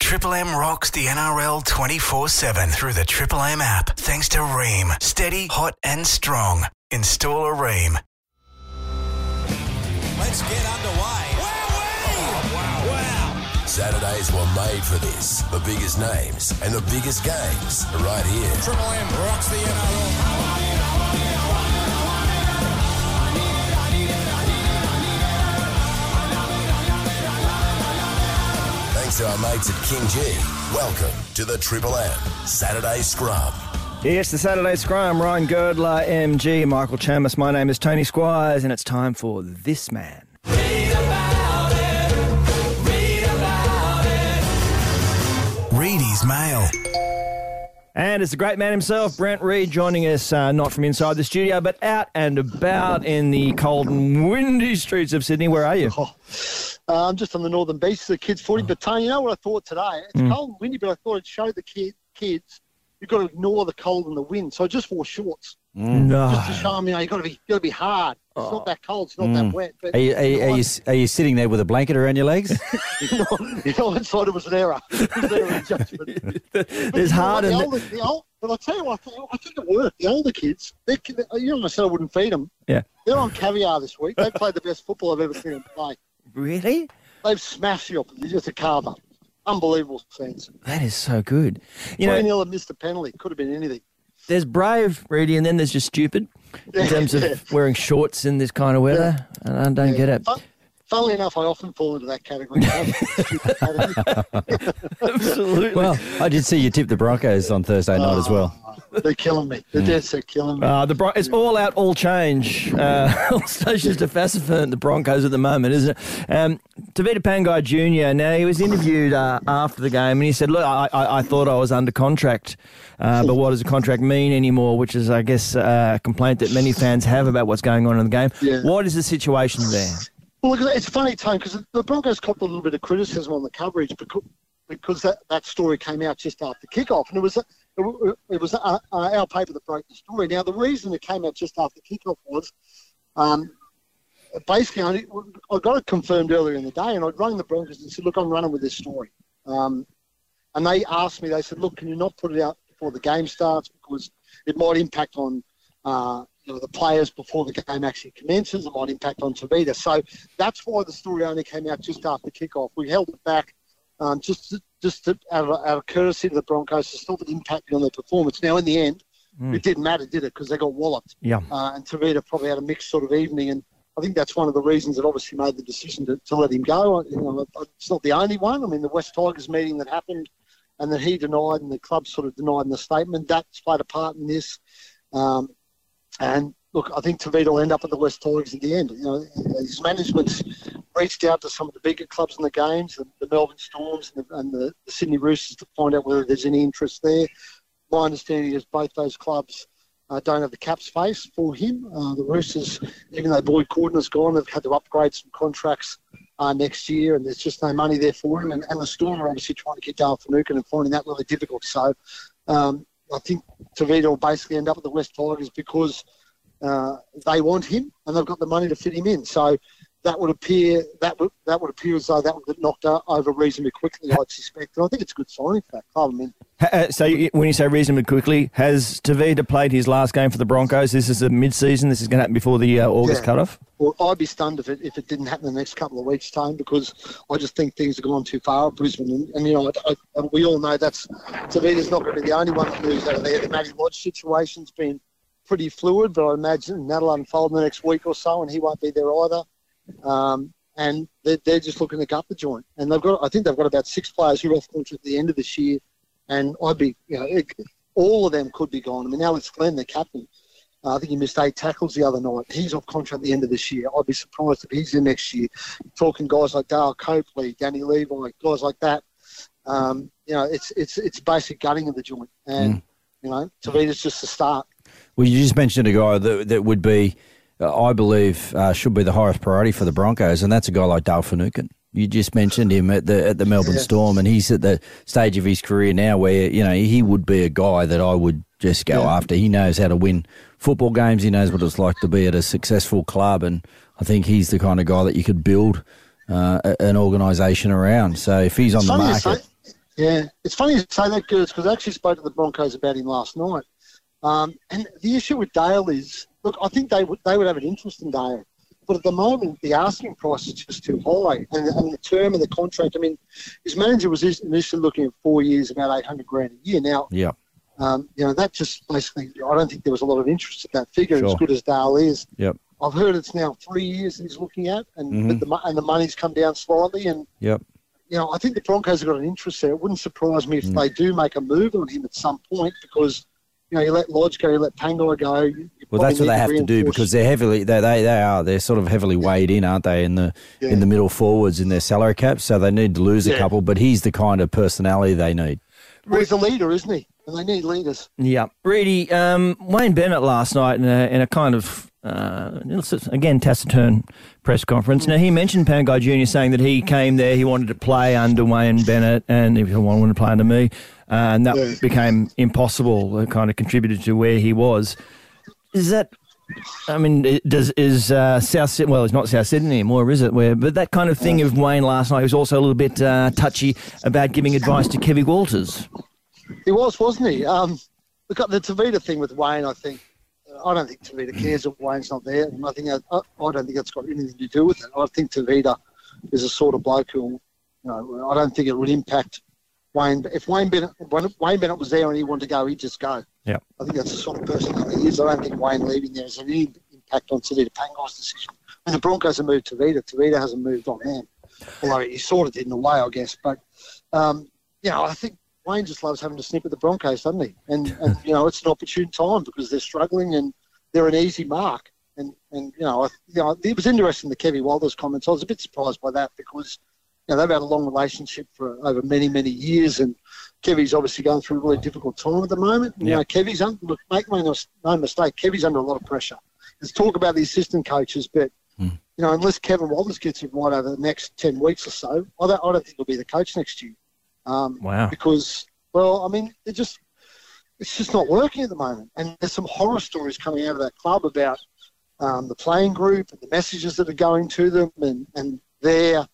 Triple M rocks the NRL 24/7 through the Triple M app. Thanks to Ream. Steady, hot and strong. Install a Ream. Let's get underway. Wow. Saturdays were made for this. The biggest names and the biggest games right here. Triple M rocks the NRL. Thanks to our mates at King G. Welcome to the Triple M Saturday Scrum. Yes, the Saturday Scrum. Ryan Girdler, MG, Michael Chamis. My name is Tony Squires, and it's time for This Man. Read his mail. And it's the great man himself, Brent Reid, joining us not from inside the studio, but out and about in the cold and windy streets of Sydney. Where are you? I'm just on the northern beach of the kids' footy. But, Tony, you know what I thought today? It's cold and windy, but I thought it'd show the kids you've got to ignore the cold and the wind. So I just wore shorts. No. Just to show them, you've got to be hard. It's not that cold. It's not that wet. But, Are you sitting there with a blanket around your legs? I thought it was an error. It was an error in judgment. There's hard and... But I'll tell you what, I think it worked. The older kids, I said I wouldn't feed them. Yeah. They're on caviar this week. They played the best football I've ever seen them play. Really? They've smashed the opposition. Just a carver. Unbelievable scenes. That is so good. 3-0 and missed a penalty. Could have been anything. There's brave, Reedy, and then there's just stupid in terms of wearing shorts in this kind of weather. And I don't get it. Funnily enough, I often fall into that category. Absolutely. Well, I did see you tip the Broncos on Thursday night as well. They're killing me. They're dead set killing me. It's all out, all change. All stations to Fassifern, the Broncos at the moment, isn't it? Tavita Pangai Jr., now he was interviewed after the game and he said, look, I thought I was under contract, but what does a contract mean anymore, which is, I guess, a complaint that many fans have about what's going on in the game. Yeah. What is the situation there? Well, look, it's funny, Tone, because the Broncos copped a little bit of criticism on the coverage because that story came out just after kickoff, and it was our paper that broke the story. Now, the reason it came out just after kickoff was basically I got it confirmed earlier in the day, and I'd rung the Broncos and said, look, I'm running with this story. And they asked me, they said, look, can you not put it out before the game starts because it might impact on the players before the game actually commences. It might impact on Tavita. So that's why the story only came out just after kickoff. We held it back just out of courtesy to the Broncos to stop it impacting on their performance. Now, in the end, it didn't matter, did it? Because they got walloped. Yeah. And Tavita probably had a mixed sort of evening. And I think that's one of the reasons that obviously made the decision to let him go. It's not the only one. I mean, the West Tigers meeting that happened and that he denied and the club sort of denied in the statement, that's played a part in this. And look, I think Tavita will end up at the West Tigers at the end. His management's reached out to some of the bigger clubs in the games, the Melbourne Storms and the Sydney Roosters, to find out whether there's any interest there. My understanding is both those clubs don't have the cap space for him. The Roosters, even though Boyd Cordner's gone, they've had to upgrade some contracts next year, and there's just no money there for him. And the Storm are obviously trying to get Dale Finucane and finding that really difficult. So I think Tavita will basically end up at the West Tigers because they want him and they've got the money to fit him in. So that would appear as though that would get knocked over reasonably quickly, I'd suspect. And I think it's a good signing for that club. I mean, so when you say reasonably quickly, has Tavita played his last game for the Broncos? This is a mid-season. This is going to happen before the August cutoff? Well, I'd be stunned if it didn't happen in the next couple of weeks' time, because I just think things have gone too far at Brisbane. And we all know Tavita's not going to be the only one that moves out of there. The Matty Lodge situation's been pretty fluid, but I imagine that'll unfold in the next week or so, and he won't be there either. And they're just looking to gut the joint. And I think they've got about 6 players who are off contract at the end of this year, and all of them could be gone. I mean, Alex Glenn, the captain, I think he missed 8 tackles the other night. He's off contract at the end of this year. I'd be surprised if he's in next year. Talking guys like Dale Copley, Danny Levi, guys like that. It's basic gutting of the joint, and Tavita's just a start. Well, you just mentioned a guy that would be, I believe, should be the highest priority for the Broncos, and that's a guy like Dale Finucane. You just mentioned him at the Melbourne Storm, and he's at the stage of his career now where he would be a guy that I would just go after. He knows how to win football games. He knows what it's like to be at a successful club, and I think he's the kind of guy that you could build an organisation around. So if he's on the market, Yeah, it's funny you say that, Gertz, because I actually spoke to the Broncos about him last night. And the issue with Dale is, look, I think they would have an interest in Dale. But at the moment, the asking price is just too high. And the term of the contract, I mean, his manager was initially looking at 4 years, about $800,000 a year. Now, that just basically, I don't think there was a lot of interest in that figure, as good as Dale is. Yep. I've heard it's now 3 years that he's looking at, and the money's come down slightly. And, I think the Broncos have got an interest there. It wouldn't surprise me if they do make a move on him at some point because, you let Lodge go, you let Pangai go. Well, that's what they have to do because they're heavily they're sort of heavily weighed in, aren't they, in the middle forwards in their salary cap? So they need to lose a couple, but he's the kind of personality they need. Well, he's a leader, isn't he? And they need leaders. Yeah, Reedy, Wayne Bennett last night in a kind of again taciturn press conference. Now he mentioned Pangai Jr. saying that he came there, he wanted to play under Wayne Bennett, and he wanted to play under me. And that became impossible. It kind of contributed to where he was. Is that? I mean, is South Sydney? Well, it's not South Sydney anymore, is it? But that kind of thing of Wayne last night, he was also a little bit touchy about giving advice to Kevy Walters. He was, wasn't he? Look at the Tavita thing with Wayne. I don't think Tavita cares if Wayne's not there, and I don't think that's got anything to do with it. I think Tavita is a sort of bloke who, I don't think it would impact Wayne. If Wayne Bennett was there and he wanted to go, he'd just go. Yeah, I think that's the sort of person that he is. I don't think Wayne leaving there has any impact on Tavita Pangai's decision. And the Broncos have moved Tavita. Tavita hasn't moved on him, although he sort of did in a way, I guess. But I think Wayne just loves having to snip at the Broncos, doesn't he? And it's an opportune time because they're struggling and they're an easy mark. And it was interesting, the Kevy Walters comments. I was a bit surprised by that because they've had a long relationship for over many, many years, and Kevy's obviously going through a really difficult time at the moment. And, Kevy's make no mistake, Kevy's under a lot of pressure. There's talk about the assistant coaches, but unless Kevin Walters gets it right over the next 10 weeks or so, I don't think he'll be the coach next year. Wow. Because, it's just not working at the moment. And there's some horror stories coming out of that club about the playing group and the messages that are going to them and their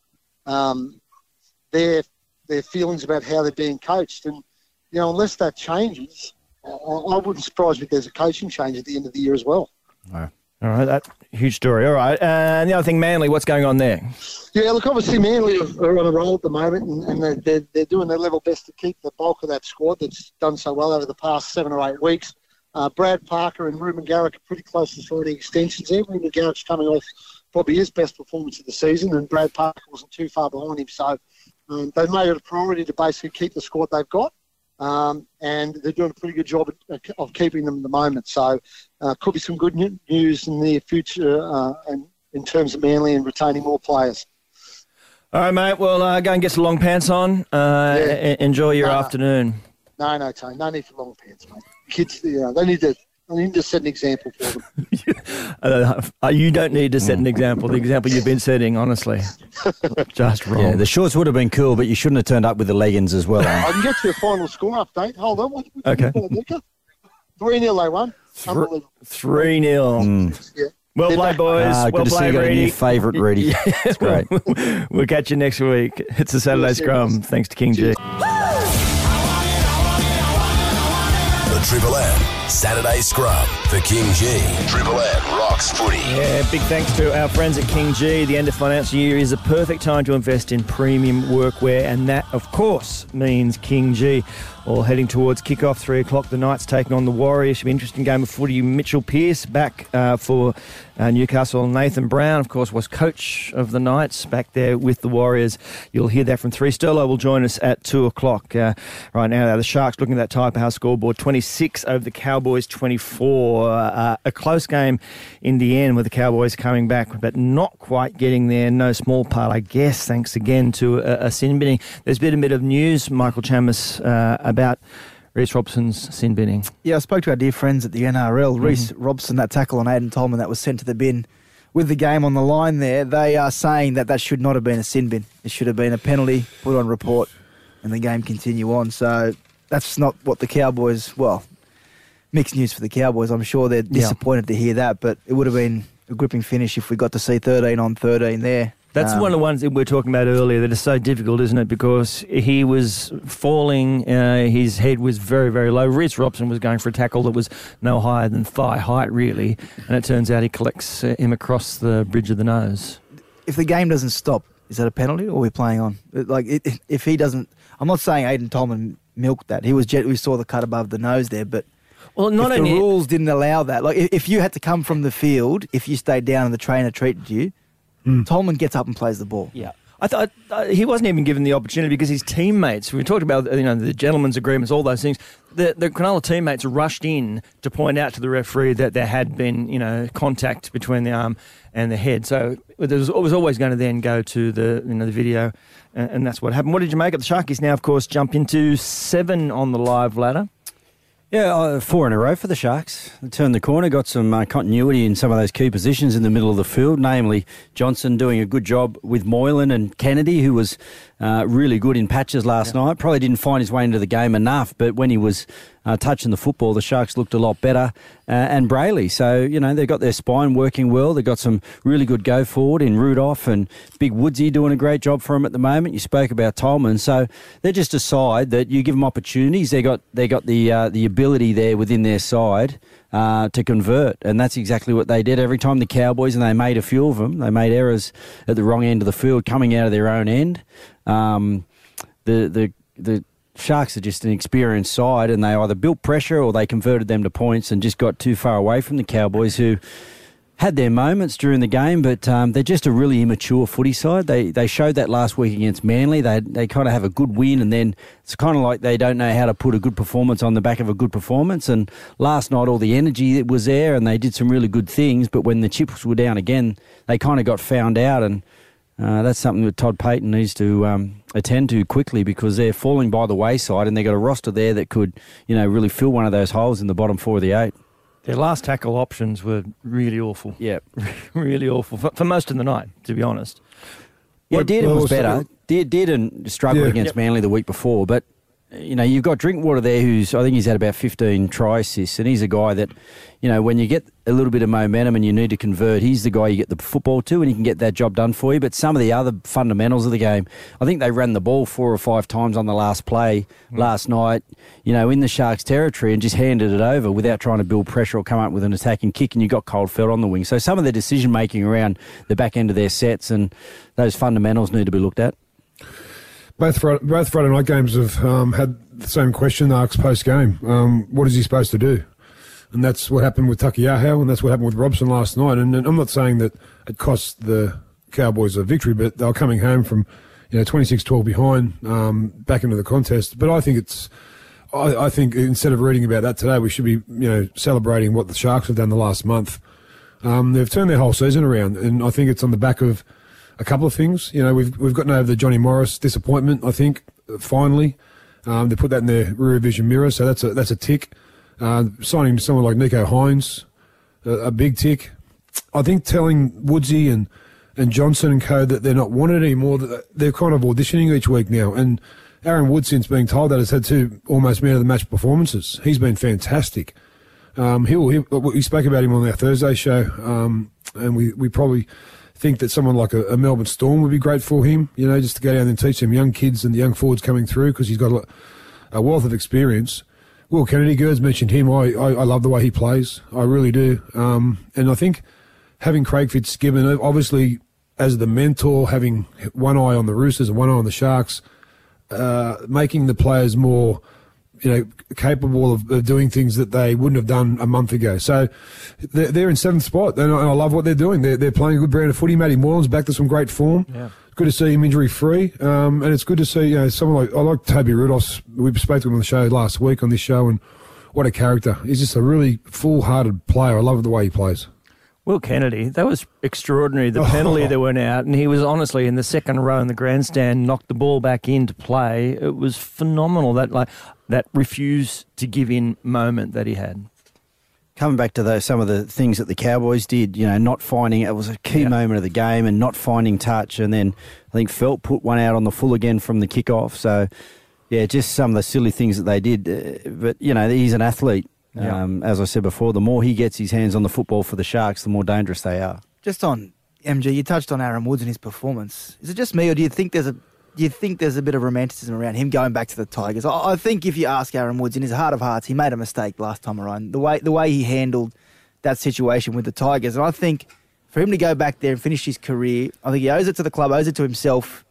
feelings about how they're being coached. And, unless that changes, I wouldn't surprise me if there's a coaching change at the end of the year as well. Wow. All right, that's a huge story. All right. And the other thing, Manly, what's going on there? Yeah, look, obviously Manly are on a roll at the moment, and they're doing their level best to keep the bulk of that squad that's done so well over the past 7 or 8 weeks. Brad Parker and Ruben Garrick are pretty close to signing extensions there. Ruben Garrick's coming off probably his best performance of the season, and Brad Parker wasn't too far behind him. So they've made it a priority to basically keep the squad they've got. And they're doing a pretty good job of keeping them at the moment. So could be some good news in the near future and in terms of Manly and retaining more players. All right, mate. Well, go and get some long pants on. Enjoy your afternoon. No, Tony. No need for long pants, mate. Kids, they need to set an example for them. You don't need to set an example. The example you've been setting, honestly, just wrong. Yeah, the shorts would have been cool, but you shouldn't have turned up with the leggings as well. I can get you a final score update. Hold on. Okay. 3-0 they won. 3-0. Yeah. Well played, boys. Good to see you got a new favourite, Reedy. That's great. We'll catch you next week. It's a Saturday Scrum. Thanks to King G. The Triple M Saturday Scrum for King G. Triple M rocks footy. Yeah, big thanks to our friends at King G. The end of financial year is a perfect time to invest in premium workwear, and that, of course, means King G. All heading towards kickoff, 3 o'clock. The Knights taking on the Warriors. Should be an interesting game of footy. Mitchell Pearce back for Newcastle. Nathan Brown, of course, was coach of the Knights back there with the Warriors. You'll hear that from 3. Sterlo will join us at 2 o'clock. Right now, the Sharks looking at that Tyre Power scoreboard, 26 over the Cowboys, 24. A close game in the end with the Cowboys coming back, but not quite getting there. No small part, I guess, thanks again to a sin binning. There's been a bit of news, Michael Chammas, about Reece Robson's sin binning. Yeah, I spoke to our dear friends at the NRL. Reece Robson, that tackle on Aiden Tolman that was sent to the bin with the game on the line there, they are saying that should not have been a sin bin. It should have been a penalty, put on report, and the game continue on. So that's not what the Cowboys, mixed news for the Cowboys. I'm sure they're disappointed to hear that, but it would have been a gripping finish if we got to see 13 on 13 there. That's one of the ones that we were talking about earlier that is so difficult, isn't it? Because he was falling, his head was very, very low. Reece Robson was going for a tackle that was no higher than thigh height, really, and it turns out he collects him across the bridge of the nose. If the game doesn't stop, is that a penalty or are we playing on? If he doesn't, I'm not saying Aidan Tolman milked that. We saw the cut above the nose there, but well, not if only the rules didn't allow that. Like if you had to come from the field, if you stayed down and the trainer treated you, Tolman gets up and plays the ball. Yeah. I thought he wasn't even given the opportunity because his teammates, we talked about the gentlemen's agreements, all those things, the Cronulla teammates rushed in to point out to the referee that there had been contact between the arm and the head. So it was always going to then go to the video, and that's what happened. What did you make of the Sharkies now, of course, jump into 7 on the live ladder? Yeah, 4 in a row for the Sharks. They turned the corner, got some continuity in some of those key positions in the middle of the field, namely Johnson doing a good job with Moylan and Kennedy, who was really good in patches last night. Probably didn't find his way into the game enough, but when he was touching the football, the Sharks looked a lot better. And Brayley, so, they've got their spine working well. They've got some really good go forward in Rudolph and Big Woodsy doing a great job for him at the moment. You spoke about Tolman, so they're just a side that you give them opportunities. They got the ability there within their side to convert, and that's exactly what they did every time the Cowboys, and they made a few of them. They made errors at the wrong end of the field coming out of their own end. The Sharks are just an experienced side, and they either built pressure or they converted them to points and just got too far away from the Cowboys, who had their moments during the game, but they're just a really immature footy side. They showed that last week against Manly. They kind of have a good win, and then it's kind of like they don't know how to put a good performance on the back of a good performance. And last night, all the energy was there, and they did some really good things, but when the chips were down again, they kind of got found out, and that's something that Todd Payten needs to attend to quickly, because they're falling by the wayside, and they've got a roster there that could, really fill one of those holes in the bottom 4 of the 8. Their last tackle options were really awful. Yeah. Really awful for most of the night, to be honest. Yeah, Dearden was better. Dearden struggled against Manly the week before, but you've got Drinkwater there, I think he's had about 15 try assists, and he's a guy that, when you get a little bit of momentum and you need to convert, he's the guy you get the football to, and he can get that job done for you. But some of the other fundamentals of the game, I think they ran the ball 4 or 5 times on the last play last night, in the Sharks' territory, and just handed it over without trying to build pressure or come up with an attacking kick, and you got Coldfeld on the wing. So some of the decision-making around the back end of their sets and those fundamentals need to be looked at. Both Friday night games have had the same question marks post-game. What is he supposed to do? And that's what happened with Takiaho, and that's what happened with Robson last night. And I'm not saying that it cost the Cowboys a victory, but they were coming home from 26-12 behind back into the contest. But I think instead of reading about that today, we should be celebrating what the Sharks have done the last month. They've turned their whole season around, and I think it's on the back of a couple of things. We've gotten over the Johnny Morris disappointment, I think, finally. They put that in their rear vision mirror, so that's a tick. Signing someone like Nico Hines, a big tick. I think telling Woodsy and Johnson and co that they're not wanted anymore, that they're kind of auditioning each week now. And Aaron Wood, since being told that, has had 2 almost man-of-the-match performances. He's been fantastic. We spoke about him on our Thursday show, and we probably think that someone like a Melbourne Storm would be great for him, just to go down and teach them young kids and the young forwards coming through, because he's got a wealth of experience. Will Kennedy, Gerds mentioned him. I love the way he plays. I really do. And I think having Craig Fitzgibbon, obviously as the mentor, having one eye on the Roosters and one eye on the Sharks, making the players more capable of doing things that they wouldn't have done a month ago. So they're in 7th spot, and I love what they're doing. They're playing a good brand of footy. Matty Moylan's back to some great form. Yeah. Good to see him injury-free, and it's good to see someone I like Toby Rudolph. We spoke to him on the show last week on this show, and what a character. He's just a really full-hearted player. I love the way he plays. Will Kennedy, that was extraordinary, the penalty that went out, and he was honestly in the second row in the grandstand, knocked the ball back into play. It was phenomenal, that refuse to give in moment that he had. Coming back to some of the things that the Cowboys did, not finding, it was a key moment of the game, and not finding touch, and then I think Felt put one out on the full again from the kickoff. So, just some of the silly things that they did. But, he's an athlete. Yeah. As I said before, the more he gets his hands on the football for the Sharks, the more dangerous they are. Just on MG, you touched on Aaron Woods and his performance. Is it just me, or do you think there's a bit of romanticism around him going back to the Tigers? I think if you ask Aaron Woods, in his heart of hearts, he made a mistake last time around. The way he handled that situation with the Tigers, and I think for him to go back there and finish his career, I think he owes it to the club, owes it to himself,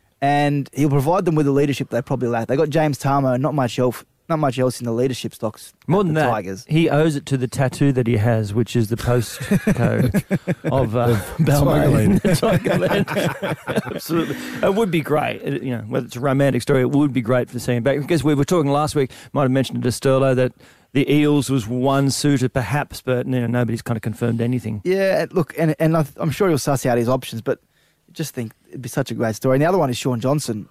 and he'll provide them with the leadership they probably lack. They got James Tarmo, not much else in the leadership stocks. More than that, Tigers. he owes it to the tattoo that he has, which is the postcode of Balmain. Tigerland. Absolutely. It would be great, whether it's a romantic story, it would be great to see him back. Because we were talking last week, might have mentioned to Sterlo that the Eels was one suitor perhaps, but nobody's kind of confirmed anything. Yeah, look, and I'm sure he'll suss out his options, but just think it'd be such a great story. And the other one is Sean Johnson.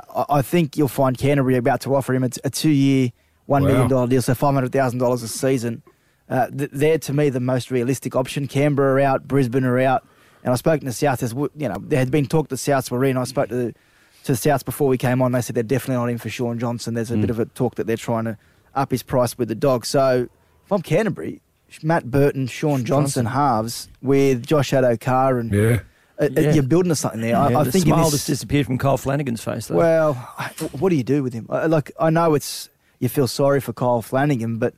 I think you'll find Canterbury about to offer him a 2-year, $1 million deal, so $500,000 a season. They're, to me, the most realistic option. Canberra are out, Brisbane are out. And I spoke to the South. There had been talk that Souths were in. I spoke to the Souths before we came on. They said they're definitely not in for Sean Johnson. There's a bit of a talk that they're trying to up his price with the Dogs. So if I'm Canterbury, Matt Burton, Sean Johnson halves with Josh Addo-Carr and... Yeah. You're building to something there. I think the smile just disappeared from Kyle Flanagan's face, though. Well, what do you do with him? I know you feel sorry for Kyle Flanagan, but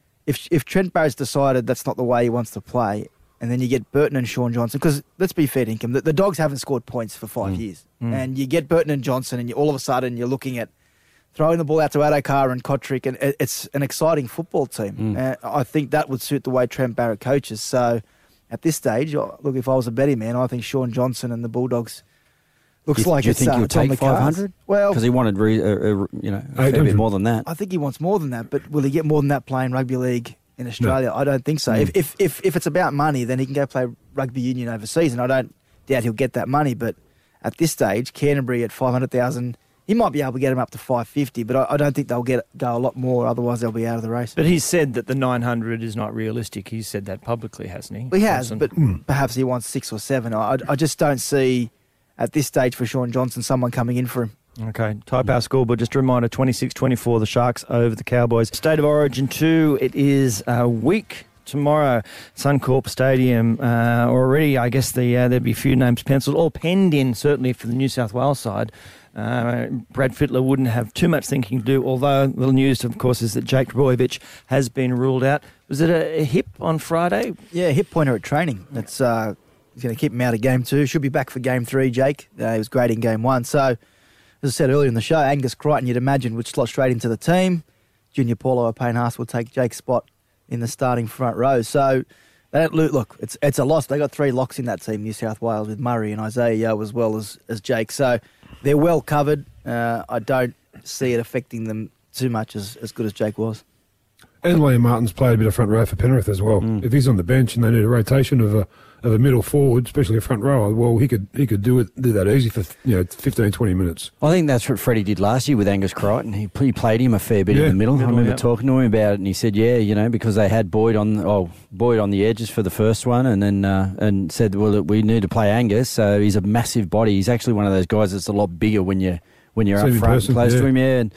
if Trent Barrett's decided that's not the way he wants to play, and then you get Burton and Sean Johnson, because let's be fair to him, the Dogs haven't scored points for 5 years, and you get Burton and Johnson, and all of a sudden you're looking at throwing the ball out to Addo-Carr and Kotrick, and it's an exciting football team. I think that would suit the way Trent Barrett coaches. So at this stage, look, if I was a betting man, I think Sean Johnson and the Bulldogs looks like do you it's think he'll take 500? Well, because he wanted a fair bit more than that. I think he wants more than that, but will he get more than that playing rugby league in Australia? No. I don't think so. If it's about money, then he can go play rugby union overseas, and I don't doubt he'll get that money. But at this stage, Canterbury at 500,000. He might be able to get him up to 550, but I don't think they'll go a lot more. Otherwise, they'll be out of the race. But he's said that the 900 is not realistic. He's said that publicly, hasn't he? Well, he has, but perhaps he wants 6 or 7. I just don't see at this stage for Sean Johnson someone coming in for him. Okay, type our scoreboard. Just a reminder, 26-24, the Sharks over the Cowboys. State of Origin 2, it is a week tomorrow, Suncorp Stadium. Already, I guess there'll be a few names penciled, all penned in, certainly for the New South Wales side. Brad Fittler wouldn't have too much thinking to do, although the news, of course, is that Jake Trbojevic has been ruled out. Was it a hip on Friday? Yeah, hip pointer at training. That's going to keep him out of Game 2. Should be back for Game 3, Jake. He was great in Game 1. So, as I said earlier in the show, Angus Crichton, you'd imagine, would slot straight into the team. Junior Paulo Payne-Haas will take Jake's spot in the starting front row. So, look, it's a loss. They got 3 locks in that team, New South Wales, with Murray and Isaiah Yeo as well as Jake. So, they're well covered. I don't see it affecting them too much as good as Jake was. And Liam Martin's played a bit of front row for Penrith as well. If he's on the bench and they need a rotation of a middle forward, especially a front row, well, he could do that easy for 15, 20 minutes. I think that's what Freddie did last year with Angus Crichton. He played him a fair bit in the middle. I remember talking to him about it, and he said, because they had Boyd on the edges for the first one, and then and said, well, we need to play Angus. So he's a massive body. He's actually one of those guys that's a lot bigger when you're up front, close to him,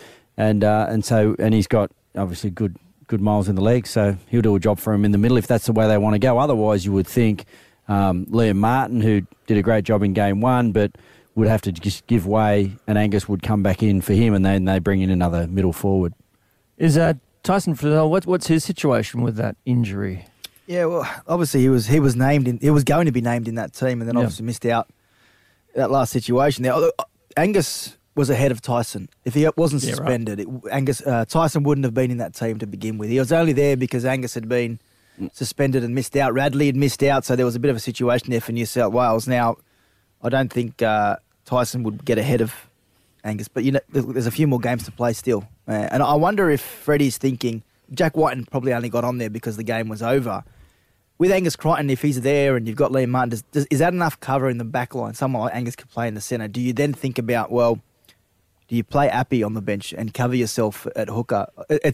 and he's got obviously good miles in the legs, so he'll do a job for him in the middle if that's the way they want to go. Otherwise, you would think Liam Martin, who did a great job in Game 1, but would have to just give way, and Angus would come back in for him, and then they bring in another middle forward. Is Tyson Fliddell, what's his situation with that injury? Yeah, well, obviously he was named he was going to be named in that team, and then obviously missed out that last situation there. Angus was ahead of Tyson. If he wasn't suspended, Tyson wouldn't have been in that team to begin with. He was only there because Angus had been suspended and missed out. Radley had missed out, so there was a bit of a situation there for New South Wales. Now, I don't think Tyson would get ahead of Angus, but there's a few more games to play still. And I wonder if Freddie's thinking, Jack Whiten probably only got on there because the game was over. With Angus Crichton, if he's there and you've got Liam Martin, is that enough cover in the back line? Someone like Angus could play in the centre. Do you then think about, well, do you play Appy on the bench and cover yourself at hooker?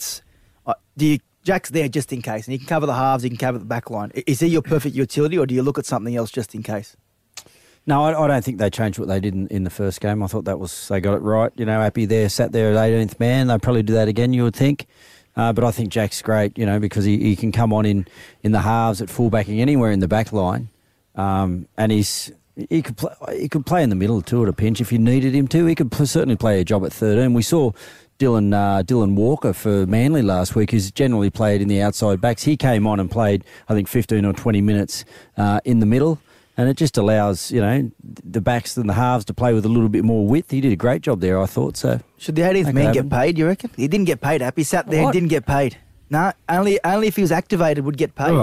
Jack's there just in case, and he can cover the halves, he can cover the back line. Is he your perfect utility, or do you look at something else just in case? No, I don't think they changed what they did in the first game. I thought they got it right. Appy there, sat there at 18th man. They'll probably do that again, you would think. But I think Jack's great, because he can come on in the halves at fullbacking anywhere in the back line. and he could play in the middle too at a pinch if you needed him to. He could certainly play a job at 13. We saw Dylan Walker for Manly last week, who's generally played in the outside backs. He came on and played, I think, 15 or 20 minutes in the middle, and it just allows, the backs and the halves to play with a little bit more width. He did a great job there, I thought. So should the 18th man get paid, you reckon? He didn't get paid, He sat there and didn't get paid. No, only if he was activated would get paid.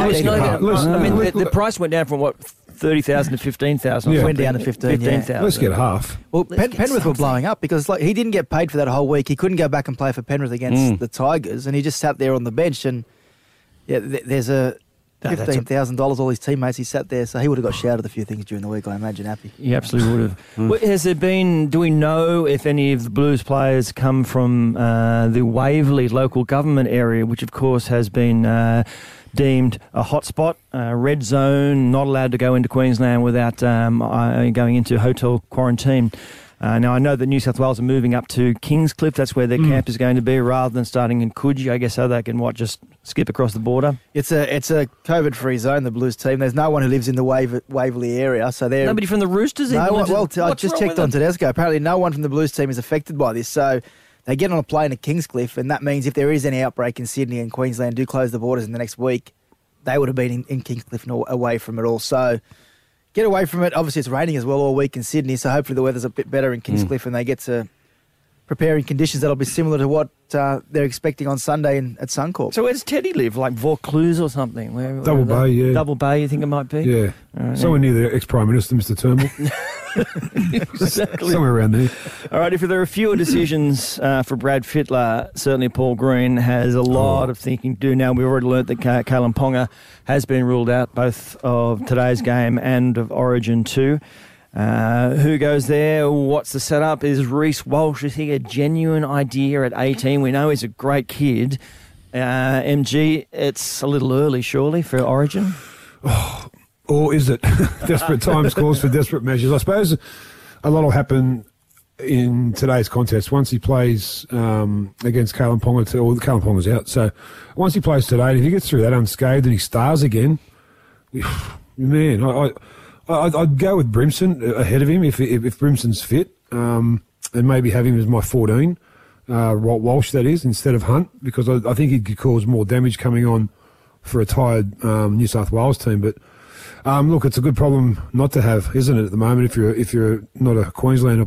The price went down from what, 30,000 to 15,000. Yeah. Went down to 15,000. Let's get half. Well, Penrith were blowing up because he didn't get paid for that whole week. He couldn't go back and play for Penrith against the Tigers, and he just sat there on the bench. And there's a $15,000. All his teammates, he sat there, so he would have got shouted a few things during the week. I imagine, Happy. He absolutely would have. Well, has there been? Do we know if any of the Blues players come from the Waverley local government area, which of course has been deemed a hotspot, red zone, not allowed to go into Queensland without going into hotel quarantine. Now, I know that New South Wales are moving up to Kingscliff. That's where their camp is going to be, rather than starting in Coogee, I guess, so they can, just skip across the border. It's a COVID-free zone, the Blues team. There's no one who lives in the Waverley area. So nobody from the Roosters? No one, I just checked on Tedesco. Apparently no one from the Blues team is affected by this. So they get on a plane to Kingscliff, and that means if there is any outbreak in Sydney and Queensland do close the borders in the next week, they would have been in Kingscliff and away from it all. So get away from it. Obviously, it's raining as well all week in Sydney, so hopefully the weather's a bit better in Kingscliff and they get to prepare in conditions that'll be similar to what they're expecting on Sunday at Suncorp. So where does Teddy live? Like Vaucluse or something? Double Bay, yeah. Double Bay, you think it might be? Yeah. Right, somewhere near the ex-Prime Minister, Mr Turnbull. Exactly. Somewhere around there. All right, if there are fewer decisions for Brad Fittler, certainly Paul Green has a lot of thinking to do now. We've already learnt that Kalen Ponga has been ruled out both of today's game and of Origin 2. Who goes there? What's the setup? Is Reece Walsh, is he a genuine idea at 18? We know he's a great kid. MG, it's a little early, surely, for Origin? Or is it? Desperate times calls for desperate measures. I suppose a lot will happen in today's contest. Once he plays against Kalen Ponga, Kalen Ponga's out. So once he plays today, if he gets through that unscathed and he stars again, man, I'd go with Brimson ahead of him if Brimson's fit, and maybe have him as my 14, Walsh that is, instead of Hunt, because I think he could cause more damage coming on for a tired New South Wales team. But look, it's a good problem not to have, isn't it, at the moment? If you're not a Queenslander,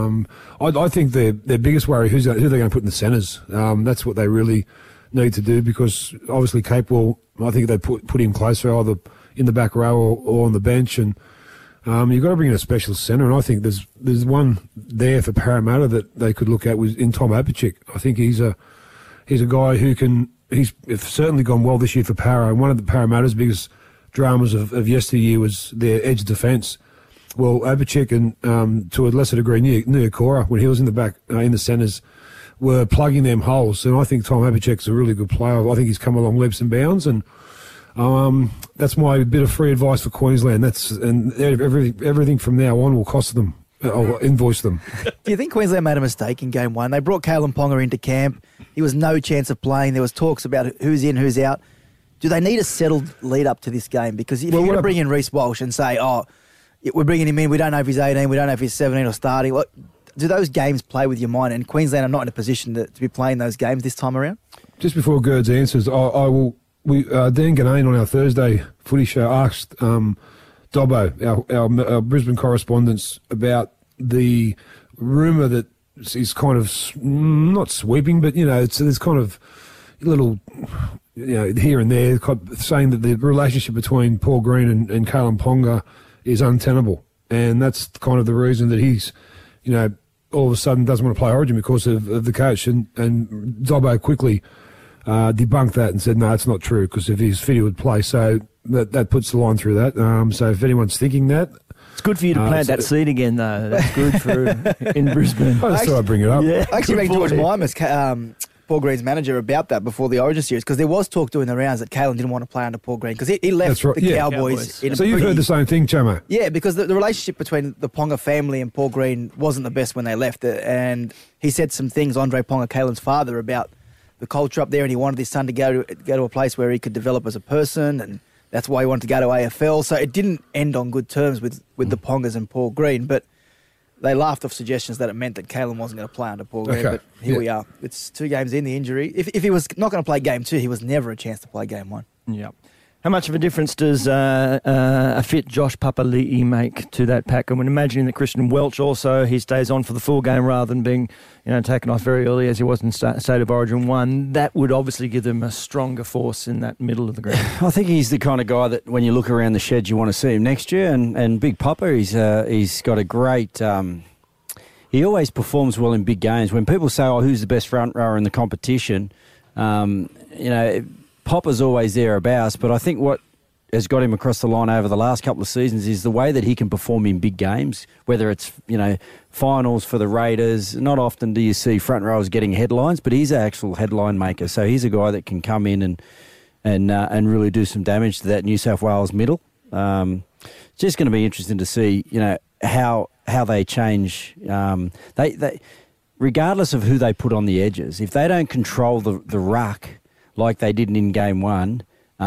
I think their biggest worry who they're going to put in the centres. That's what they really need to do, because obviously Capewell, I think they put him closer, either in the back row or on the bench, and you've got to bring in a specialist centre, and I think there's one there for Parramatta that they could look at in Tom Apachik. I think he's a guy who he's certainly gone well this year for Parra, and one of the Parramatta's biggest dramas of yesteryear was their edge defence. Well, Apachik and to a lesser degree Niokora, when he was in the back in the centres, were plugging them holes, and I think Tom Apachik's a really good player. I think he's come along leaps and bounds, and that's my bit of free advice for Queensland. And everything from now on will cost them. I'll invoice them. Do you think Queensland made a mistake in Game 1? They brought Kalen Ponga into camp. He was no chance of playing. There was talks about who's in, who's out. Do they need a settled lead up to this game? Because if you're going to bring in Reece Walsh and say, we're bringing him in, we don't know if he's 18, we don't know if he's 17 or starting. Do those games play with your mind? And Queensland are not in a position to be playing those games this time around? Just before Gerd's answers, Dan Ganane on our Thursday footy show asked Dobbo, our Brisbane correspondent, about the rumour that is kind of not sweeping, but there's kind of little here and there saying that the relationship between Paul Green and Kalen Ponga is untenable, and that's kind of the reason that he's all of a sudden doesn't want to play Origin because of the coach, and Dobbo quickly debunked that and said, no, it's not true, because if he's fit, he would play. So that puts the line through that. So if anyone's thinking that... It's good for you to plant that seed again, though. That's good for in Brisbane. I just thought I'd bring it up. Yeah, I actually rang George Mimas, Paul Green's manager, about that before the Origin series, because there was talk doing the rounds that Kalen didn't want to play under Paul Green, because he left the Cowboys. So you've heard the same thing, Chamo? Yeah, because the relationship between the Ponga family and Paul Green wasn't the best when they left, and he said some things, Andre Ponga, Kalen's father, about the culture up there, and he wanted his son to go to a place where he could develop as a person and That's why he wanted to go to AFL. So it didn't end on good terms with the Pongers and Paul Green, but they laughed off suggestions that it meant that Kalen wasn't going to play under Paul Green, but here we are. It's 2 games in the injury. If he was not going to play game 2, he was never a chance to play game 1. Yeah. How much of a difference does a fit Josh Papali'i make to that pack? I mean, imagining that Christian Welch also, he stays on for the full game rather than being, taken off very early as he was in State of Origin 1. That would obviously give them a stronger force in that middle of the ground. I think he's the kind of guy that when you look around the shed, you want to see him next year. And Big Papa, he's got a great... he always performs well in big games. When people say, who's the best front rower in the competition, Popper's always thereabouts, but I think what has got him across the line over the last couple of seasons is the way that he can perform in big games, whether it's, finals for the Raiders. Not often do you see front rowers getting headlines, but he's an actual headline maker. So he's a guy that can come in and really do some damage to that New South Wales middle. It's just going to be interesting to see, how they change. They regardless of who they put on the edges, if they don't control the ruck like they did in game 1,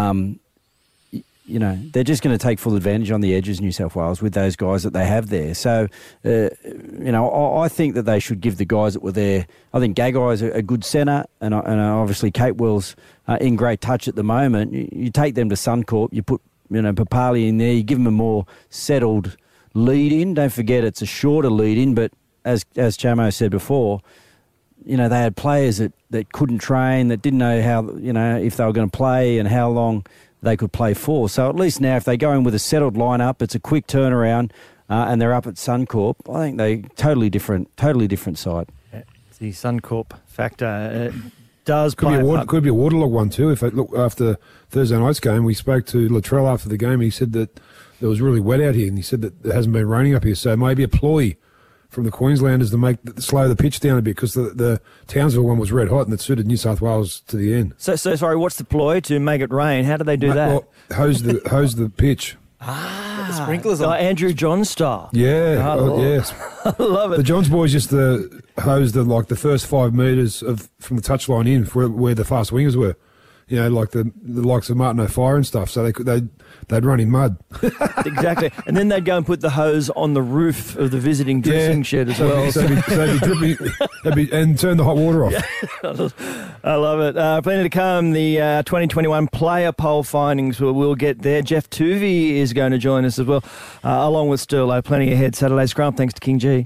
they're just going to take full advantage on the edges, New South Wales, with those guys that they have there. So, I think that they should give the guys that were there. I think Gagai's a good centre, and obviously Kate Will's in great touch at the moment. You take them to Suncorp, you put Papali in there, you give them a more settled lead in. Don't forget it's a shorter lead in, but as Chamo said before, they had players that couldn't train, that didn't know how, if they were going to play and how long they could play for. So at least now if they go in with a settled lineup, it's a quick turnaround and they're up at Suncorp, I think they totally different side. Yeah, the Suncorp factor does could be a Waterloo one too. If after Thursday night's game, we spoke to Latrell after the game. He said that it was really wet out here, and he said that it hasn't been raining up here. So maybe a ploy from the Queenslanders to slow the pitch down a bit, because the Townsville one was red hot and it suited New South Wales to the end. So sorry, what's the ploy to make it rain? How do they do that? Well, hose the pitch. The sprinklers on. Andrew John style. Yeah, yes. I love it. The Johns boys just hosed the first 5 metres from the touchline in where the fast wingers were. Like the likes of Martin O'Fire and stuff. So they'd run in mud. Exactly. And then they'd go and put the hose on the roof of the visiting dressing shed as well. So they'd be dripping and turn the hot water off. I love it. Plenty to come. The 2021 player poll findings, we'll get there. Jeff Tuvey is going to join us as well, along with Sterlo. Plenty ahead. Saturday Scrum, thanks to King G.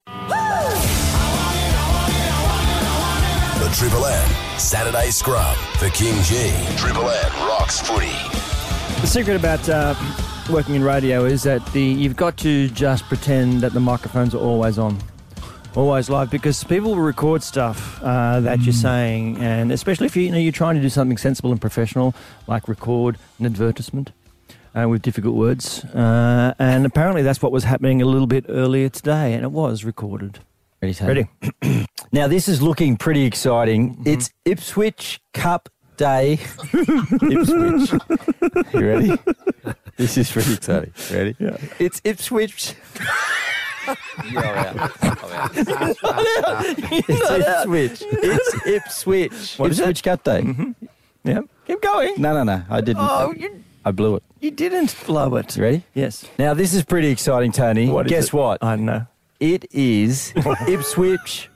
The Triple M Saturday Scrum for King G. Triple M rocks footy. The secret about working in radio is that you've got to just pretend that the microphones are always on, always live, because people will record stuff that you're saying, and especially if you're trying to do something sensible and professional, like record an advertisement with difficult words. And apparently that's what was happening a little bit earlier today, and it was recorded. Ready? Now, this is looking pretty exciting. Mm-hmm. It's Ipswich Cup Day. Ipswich. You ready? This is pretty exciting. Ready? Yeah. It's Ipswich. You're out. I'm out. It's Ipswich. It's Ipswich. What is Ipswich Cup Day. Mm-hmm. Yeah. Keep going. No. I didn't. Oh, I blew it. You didn't blow it. You ready? Yes. Now, this is pretty exciting, Tony. Guess what? I don't know. It is Ipswich.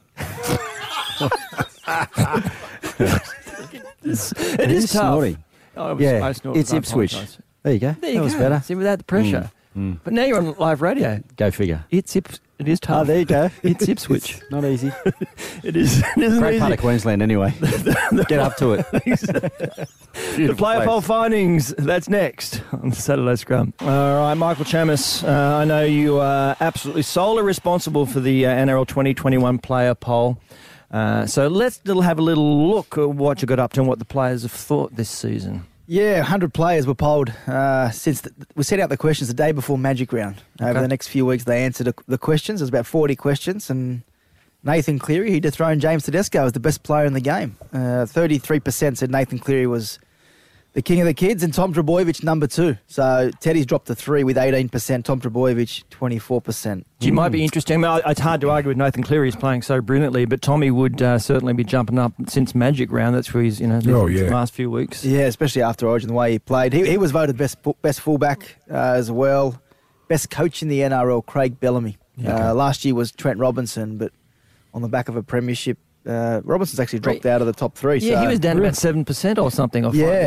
It is tough. Snorting. Oh, Yeah, it's Ipswich. There you go. That was better. See, without the pressure. But now you're on live radio. Go figure. It is tough. Oh, there you go. It's Ipswich. It's not easy. It is. It isn't Great easy. part of Queensland anyway. Get up to it. The player poll findings, that's next on the Saturday Scrum. All right, Michael Chammas, I know you are absolutely solely responsible for the NRL 2021 player poll. So let's have a little look at what you got up to and what the players have thought this season. Yeah, 100 players were polled since we set out the questions the day before Magic Round. Over the next few weeks, they answered the questions. There's about 40 questions, and Nathan Cleary, he dethroned James Tedesco as the best player in the game. 33% said Nathan Cleary was the king of the kids, and Tom Trbojevic number 2. So Teddy's dropped to 3 with 18%. Tom Trbojevic 24%. It might be interesting. I mean, it's hard to argue with Nathan Cleary. He's playing so brilliantly, but Tommy would certainly be jumping up since Magic Round. That's where he's, the last few weeks. Yeah, especially after Origin, the way he played. He was voted best fullback as well. Best coach in the NRL, Craig Bellamy. Last year was Trent Robinson, but on the back of a premiership, Robinson's actually dropped out of the top 3. Yeah, so. he was down about 7% or something.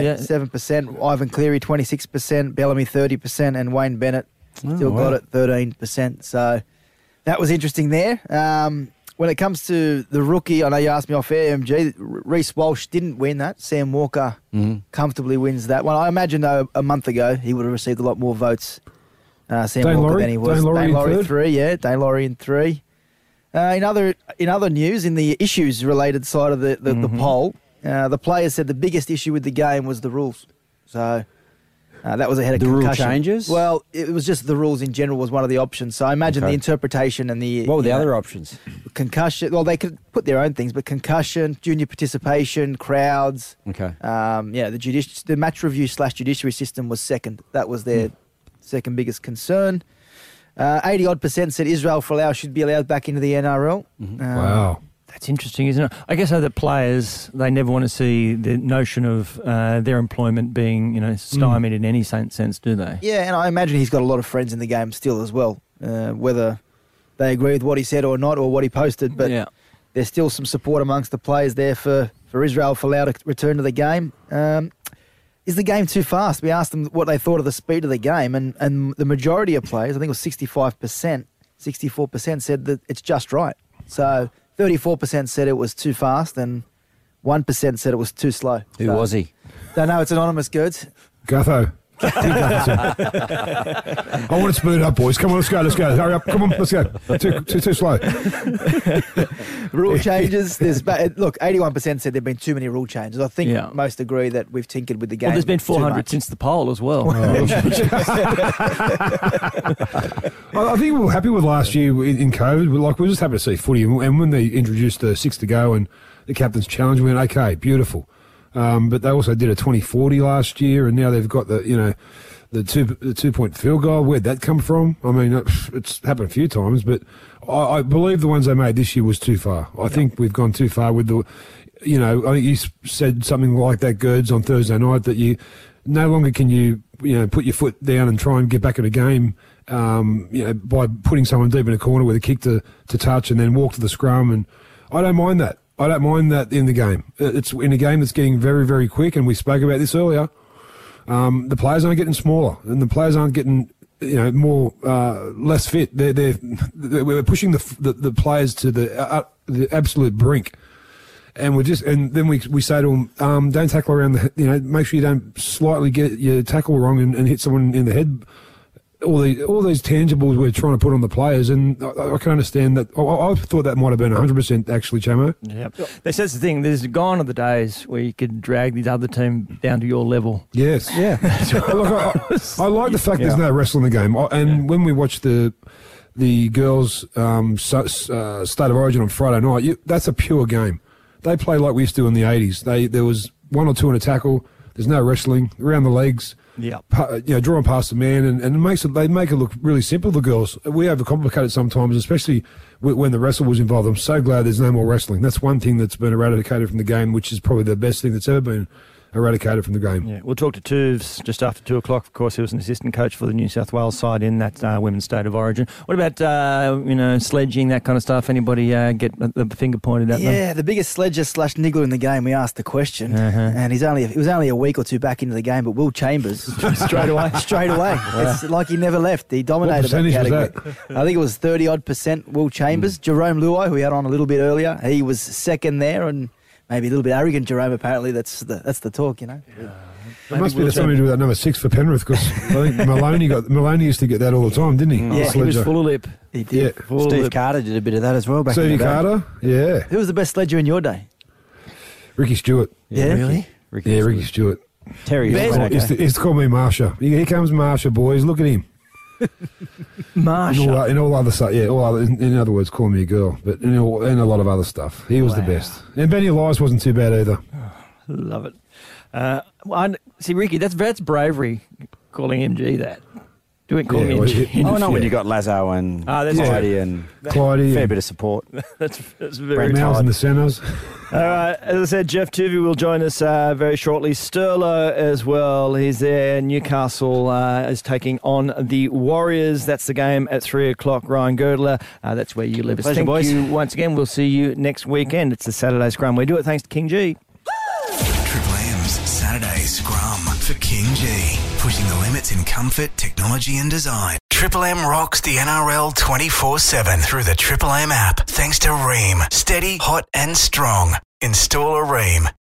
7%. Ivan Cleary, 26%. Bellamy, 30%. And Wayne Bennett still got it, 13%. So that was interesting there. When it comes to the rookie, I know you asked me off air, MG, Reece Walsh didn't win that. Sam Walker comfortably wins that one. I imagine, though, a month ago, he would have received a lot more votes, Sam Dane Walker, Laurie, than he was. Dane Laurie in 3, yeah. Dane Laurie in 3. In other news, in the issues related side of the poll, the players said the biggest issue with the game was the rules. So that was ahead of concussion. The rule changes? Well, it was just the rules in general was one of the options. So I imagine the interpretation and the... What were the other options? Concussion. Well, they could put their own things, but concussion, junior participation, crowds. Okay. The match review / judiciary system was second. That was their second biggest concern. 80-odd% said Israel Folau should be allowed back into the NRL. Wow. That's interesting, isn't it? I guess the players, they never want to see the notion of their employment being, stymied in any sense, do they? Yeah, and I imagine he's got a lot of friends in the game still as well, whether they agree with what he said or not, or what he posted. But there's still some support amongst the players there for Israel Folau to return to the game. Is the game too fast? We asked them what they thought of the speed of the game, and the majority of players, I think it was 65%, 64% said that it's just right. So 34% said it was too fast, and 1% said it was too slow. Who was he? Don't know. It's anonymous, Goods. Gutho. I want to speed it up, boys. Come on, let's go. Hurry up. Come on, let's go. Too slow. Rule changes. Look, 81% said there've been too many rule changes. I think most agree that we've tinkered with the game. Well, there's been 400 since the poll as well. I think we were happy with last year in COVID. We're just happy to see footy. And when they introduced the 6 to go and the captain's challenge, we went, okay, beautiful. But they also did a 20-40 last year, and now they've got the 2-point field goal. Where'd that come from? I mean, it's happened a few times, but I believe the ones they made this year was too far. I think we've gone too far with the, I think you said something like that, Gerds, on Thursday night, that you no longer can you put your foot down and try and get back in a game, by putting someone deep in a corner with a kick to touch and then walk to the scrum. And I don't mind that. I don't mind that in the game. It's in a game that's getting very, very quick, and we spoke about this earlier. The players aren't getting smaller, and the players aren't getting more less fit. We're pushing the players to the absolute brink, and then we say to them, don't tackle around the make sure you don't slightly get your tackle wrong and hit someone in the head. All these tangibles we're trying to put on the players, and I can understand that. I thought that might have been 100% actually, Chamo. Yep. That's the thing. There's gone are the days where you could drag the other team down to your level. Yes. Yeah. I like the fact there's no wrestling in the game. And when we watched the girls' State of Origin on Friday night, that's a pure game. They play like we used to in the 80s. There was 1 or 2 in a tackle. There's no wrestling around the legs. Yeah, drawing past the man, and they make it look really simple. The girls, we overcomplicate it sometimes, especially when the wrestle was involved. I'm so glad there's no more wrestling. That's one thing that's been eradicated from the game, which is probably the best thing that's ever been eradicated from the game. Yeah, we'll talk to Tuvs just after 2 o'clock. Of course, he was an assistant coach for the New South Wales side in that Women's State of Origin. What about sledging, that kind of stuff? Anybody get the finger pointed at them? Yeah, the biggest sledger / niggler in the game. We asked the question, and he was only a week or 2 back into the game. But Will Chambers straight away. It's like he never left. He dominated that category. I think it was 30-odd% Will Chambers. Jerome Luai, who we had on a little bit earlier, he was second there, and maybe a little bit arrogant, Jerome, apparently. That's the talk, It must be something to do with that number 6 for Penrith, because I think Maloney used to get that all the time, didn't he? Yeah, he was full of lip. He did. Yeah. Steve Carter did a bit of that as well back in the day. Stevie Carter, yeah. Who was the best sledger in your day? Ricky Stewart. Yeah, really? Ricky Stewart. Terry. He's called me Marsha. Here comes Marsha, boys. Look at him. Marsha. In all other stuff, in other words, call me a girl, but in a lot of other stuff, he was the best. And Benny Elias wasn't too bad either. Love it. See, Ricky, that's bravery calling MG that. Doing calling Yeah, well, MG. Oh, no, when you got Lazo and that's Clyde and Clyde, fair bit of support. That's very Mouse tight. and the centres. All right, as I said, Jeff Tuvey will join us very shortly. Sterlo as well. He's there. Newcastle is taking on the Warriors. That's the game at 3 o'clock. Ryan Girdler, that's where you live. Pleasure, Thank boys. you once again. We'll see you next weekend. It's the Saturday Scrum. We do it thanks to King G. Triple M's Saturday Scrum for King G. Pushing the limits in comfort, technology and design. Triple M rocks the NRL 24/7 through the Triple M app. Thanks to Ream. Steady, hot and strong. Install a Ream.